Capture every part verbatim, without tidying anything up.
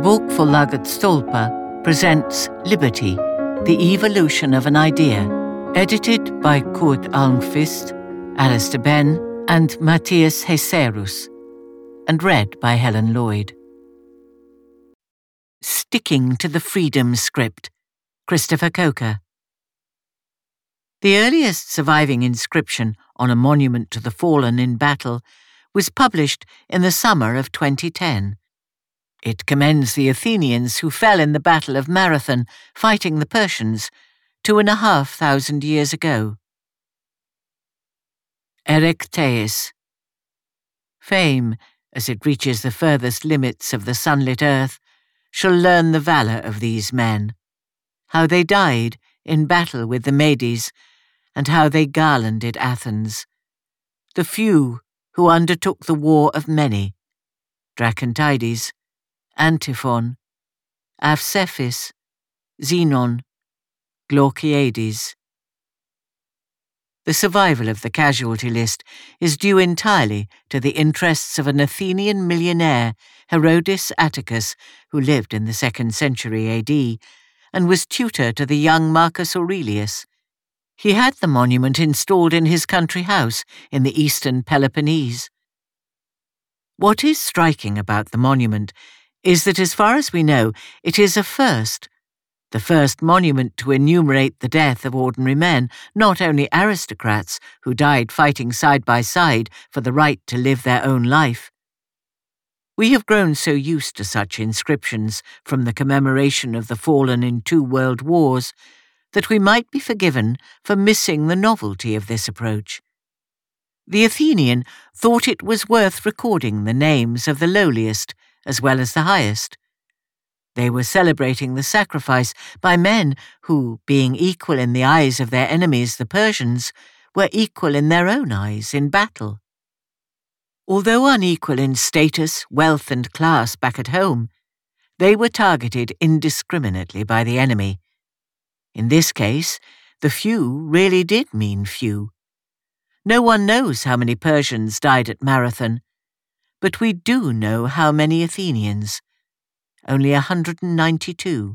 Bokförlaget Stolpa presents Liberty, the Evolution of an Idea, edited by Kurt Almqvist, Alistair Benn, and Matthias Heserus, and read by Helen Lloyd. Sticking to the Freedom Script, Christopher Coker. The earliest surviving inscription on a monument to the fallen in battle was published in the summer of twenty ten. It commends the Athenians who fell in the Battle of Marathon fighting the Persians two and a half thousand years ago. Erechteis. Fame, as it reaches the furthest limits of the sunlit earth, shall learn the valour of these men, how they died in battle with the Medes, and how they garlanded Athens, the few who undertook the war of many, Dracontides, Antiphon, Avsephis, Zenon, Glauciades. The survival of the casualty list is due entirely to the interests of an Athenian millionaire, Herodes Atticus, who lived in the second century A D and was tutor to the young Marcus Aurelius. He had the monument installed in his country house in the eastern Peloponnese. What is striking about the monument is that, as far as we know, it is a first, the first monument to enumerate the death of ordinary men, not only aristocrats who died fighting side by side for the right to live their own life. We have grown so used to such inscriptions from the commemoration of the fallen in two world wars that we might be forgiven for missing the novelty of this approach. The Athenian thought it was worth recording the names of the lowliest as well as the highest. They were celebrating the sacrifice by men who, being equal in the eyes of their enemies, the Persians, were equal in their own eyes in battle. Although unequal in status, wealth, and class back at home, they were targeted indiscriminately by the enemy. In this case, the few really did mean few. No one knows how many Persians died at Marathon, but we do know how many Athenians. Only one hundred ninety-two.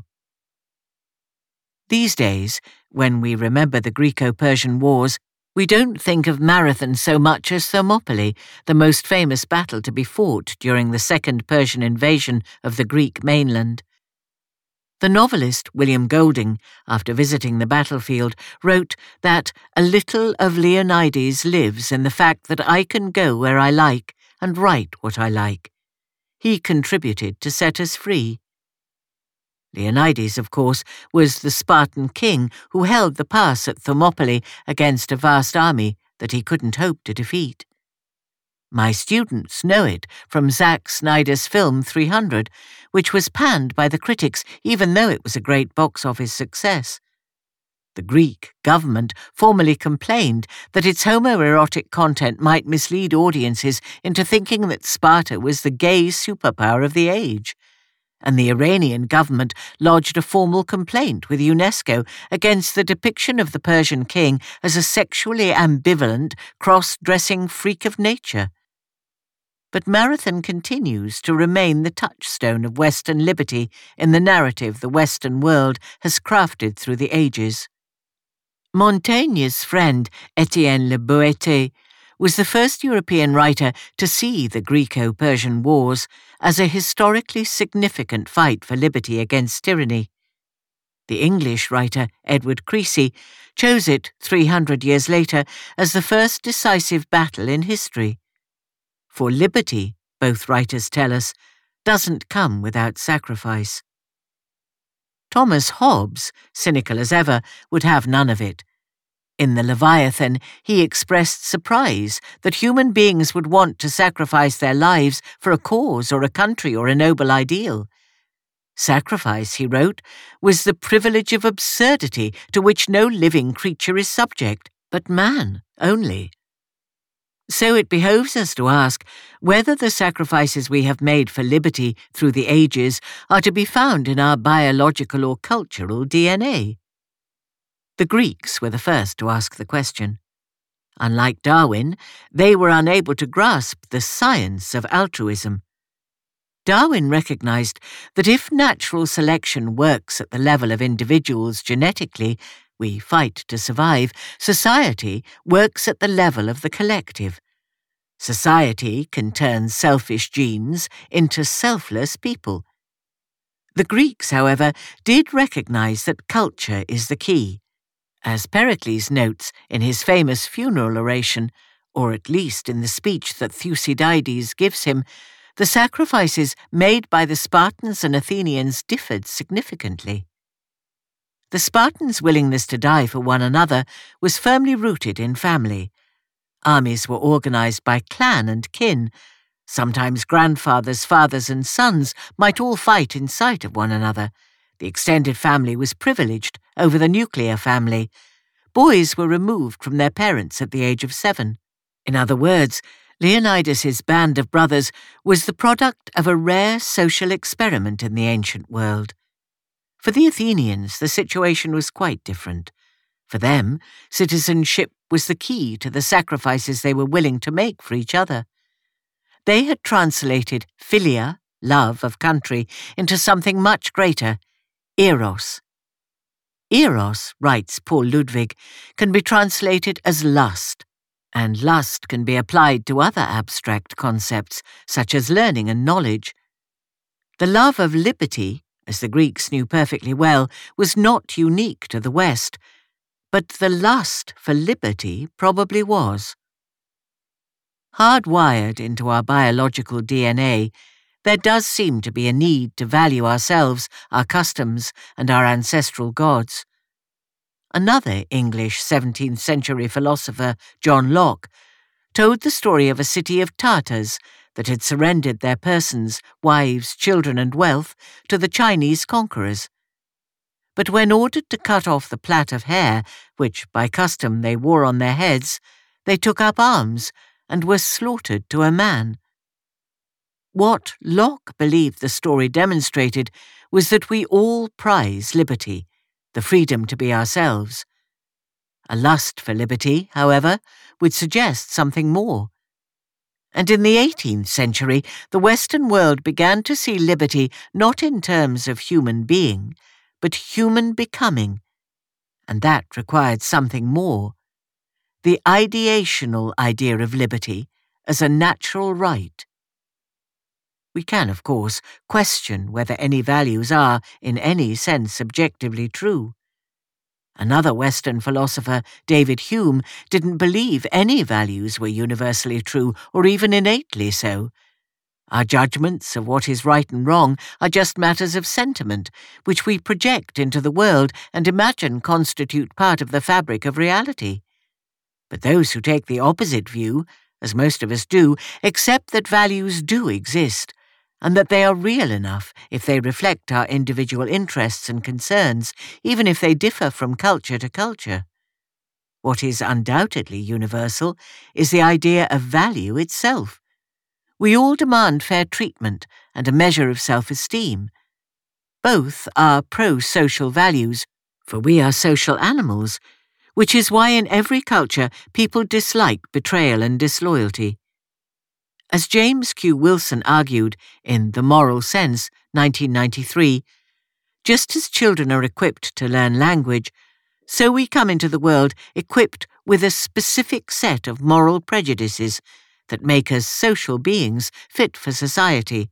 These days, when we remember the Greco-Persian Wars, we don't think of Marathon so much as Thermopylae, the most famous battle to be fought during the Second Persian invasion of the Greek mainland. The novelist William Golding, after visiting the battlefield, wrote that a little of Leonidas lives in the fact that I can go where I like and write what I like. He contributed to set us free. Leonidas, of course, was the Spartan king who held the pass at Thermopylae against a vast army that he couldn't hope to defeat. My students know it from Zack Snyder's film three hundred, which was panned by the critics even though it was a great box office success. The Greek government formally complained that its homoerotic content might mislead audiences into thinking that Sparta was the gay superpower of the age, and the Iranian government lodged a formal complaint with UNESCO against the depiction of the Persian king as a sexually ambivalent, cross-dressing freak of nature. But Marathon continues to remain the touchstone of Western liberty in the narrative the Western world has crafted through the ages. Montaigne's friend Etienne Le Boëtie was the first European writer to see the Greco-Persian Wars as a historically significant fight for liberty against tyranny. The English writer Edward Creasy chose it three hundred years later as the first decisive battle in history. For liberty, both writers tell us, doesn't come without sacrifice. Thomas Hobbes, cynical as ever, would have none of it. In the Leviathan, he expressed surprise that human beings would want to sacrifice their lives for a cause or a country or a noble ideal. Sacrifice, he wrote, was the privilege of absurdity to which no living creature is subject, but man only. So it behoves us to ask whether the sacrifices we have made for liberty through the ages are to be found in our biological or cultural D N A. The Greeks were the first to ask the question. Unlike Darwin, they were unable to grasp the science of altruism. Darwin recognized that if natural selection works at the level of individuals genetically, we fight to survive, society works at the level of the collective. Society can turn selfish genes into selfless people. The Greeks, however, did recognize that culture is the key. As Pericles notes in his famous funeral oration, or at least in the speech that Thucydides gives him, the sacrifices made by the Spartans and Athenians differed significantly. The Spartans' willingness to die for one another was firmly rooted in family. Armies were organized by clan and kin. Sometimes grandfathers, fathers, and sons might all fight in sight of one another. The extended family was privileged over the nuclear family. Boys were removed from their parents at the age of seven. In other words, Leonidas's band of brothers was the product of a rare social experiment in the ancient world. For the Athenians, the situation was quite different. For them, citizenship was the key to the sacrifices they were willing to make for each other. They had translated philia, love of country, into something much greater, eros. Eros, writes Paul Ludwig, can be translated as lust, and lust can be applied to other abstract concepts, such as learning and knowledge. The love of liberty, as the Greeks knew perfectly well, was not unique to the West, but the lust for liberty probably was. Hardwired into our biological D N A, there does seem to be a need to value ourselves, our customs, and our ancestral gods. Another English seventeenth century philosopher, John Locke, told the story of a city of Tartars that had surrendered their persons, wives, children, and wealth to the Chinese conquerors. But when ordered to cut off the plait of hair, which by custom they wore on their heads, they took up arms and were slaughtered to a man. What Locke believed the story demonstrated was that we all prize liberty, the freedom to be ourselves. A lust for liberty, however, would suggest something more. And in the eighteenth century, the Western world began to see liberty not in terms of human being, but human becoming, and that required something more. The ideational idea of liberty as a natural right. We can, of course, question whether any values are, in any sense, objectively true. Another Western philosopher, David Hume, didn't believe any values were universally true or even innately so. Our judgments of what is right and wrong are just matters of sentiment, which we project into the world and imagine constitute part of the fabric of reality. But those who take the opposite view, as most of us do, accept that values do exist, and that they are real enough if they reflect our individual interests and concerns, even if they differ from culture to culture. What is undoubtedly universal is the idea of value itself. We all demand fair treatment and a measure of self-esteem. Both are pro-social values, for we are social animals, which is why in every culture people dislike betrayal and disloyalty. As James Q. Wilson argued in The Moral Sense, nineteen ninety-three, just as children are equipped to learn language, so we come into the world equipped with a specific set of moral prejudices that make us social beings fit for society.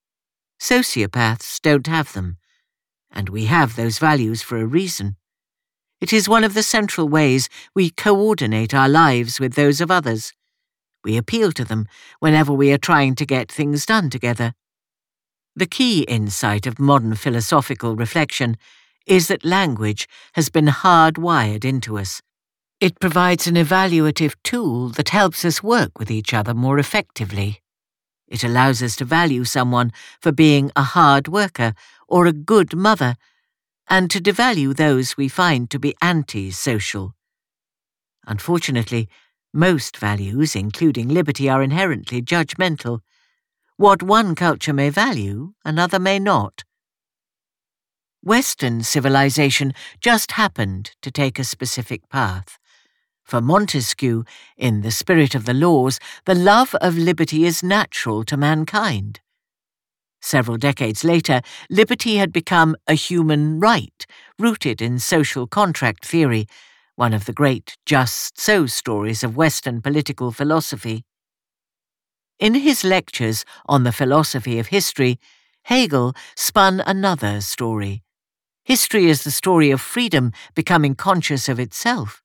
Sociopaths don't have them, and we have those values for a reason. It is one of the central ways we coordinate our lives with those of others. We appeal to them whenever we are trying to get things done together. The key insight of modern philosophical reflection is that language has been hardwired into us. It provides an evaluative tool that helps us work with each other more effectively. It allows us to value someone for being a hard worker or a good mother, and to devalue those we find to be anti-social. Unfortunately, most values, including liberty, are inherently judgmental. What one culture may value, another may not. Western civilization just happened to take a specific path. For Montesquieu, in The Spirit of the Laws, the love of liberty is natural to mankind. Several decades later, liberty had become a human right, rooted in social contract theory, one of the great just so stories of Western political philosophy. In his lectures on the philosophy of history, Hegel spun another story. History is the story of freedom becoming conscious of itself.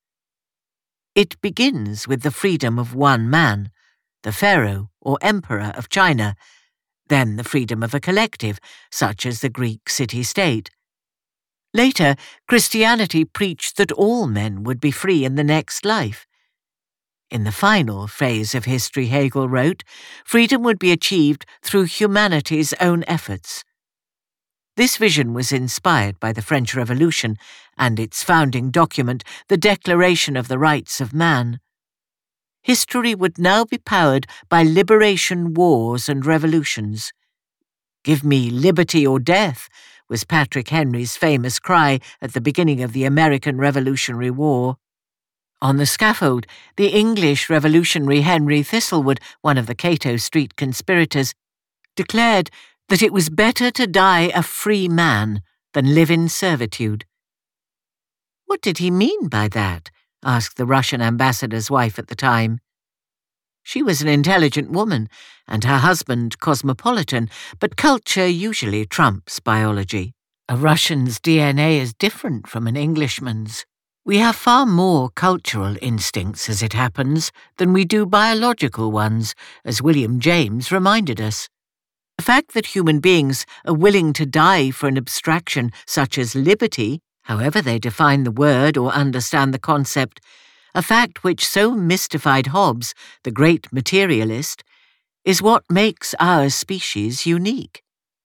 It begins with the freedom of one man, the pharaoh or emperor of China, then the freedom of a collective, such as the Greek city-state. Later, Christianity preached that all men would be free in the next life. In the final phase of history, Hegel wrote, freedom would be achieved through humanity's own efforts. This vision was inspired by the French Revolution and its founding document, the Declaration of the Rights of Man. History would now be powered by liberation wars and revolutions. "Give me liberty or death," was Patrick Henry's famous cry at the beginning of the American Revolutionary War. On the scaffold, the English revolutionary Henry Thistlewood, one of the Cato Street conspirators, declared that it was better to die a free man than live in servitude. What did he mean by that? Asked the Russian ambassador's wife at the time. She was an intelligent woman, and her husband cosmopolitan, but culture usually trumps biology. A Russian's D N A is different from an Englishman's. We have far more cultural instincts, as it happens, than we do biological ones, as William James reminded us. The fact that human beings are willing to die for an abstraction such as liberty, however they define the word or understand the concept, a fact which so mystified Hobbes, the great materialist, is what makes our species unique.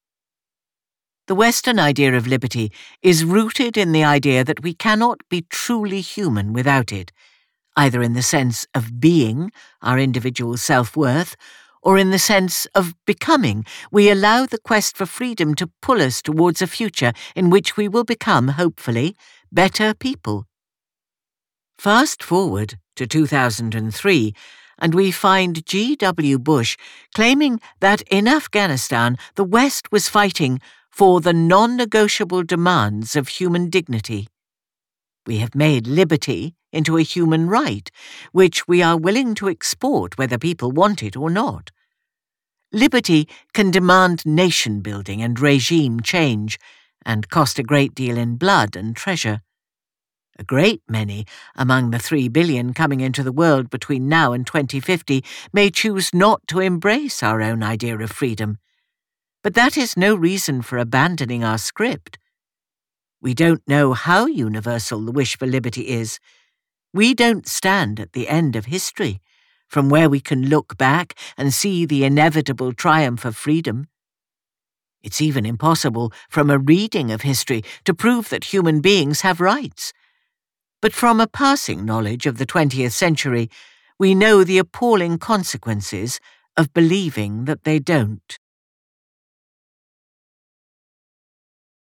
The Western idea of liberty is rooted in the idea that we cannot be truly human without it, either in the sense of being, our individual self-worth, or in the sense of becoming. We allow the quest for freedom to pull us towards a future in which we will become, hopefully, better people. Fast forward to two thousand three, and we find G W Bush claiming that in Afghanistan the West was fighting for the non-negotiable demands of human dignity. We have made liberty into a human right, which we are willing to export whether people want it or not. Liberty can demand nation-building and regime change, and cost a great deal in blood and treasure. A great many, among the three billion coming into the world between now and twenty fifty, may choose not to embrace our own idea of freedom. But that is no reason for abandoning our script. We don't know how universal the wish for liberty is. We don't stand at the end of history, from where we can look back and see the inevitable triumph of freedom. It's even impossible from a reading of history to prove that human beings have rights. But from a passing knowledge of the twentieth century, we know the appalling consequences of believing that they don't.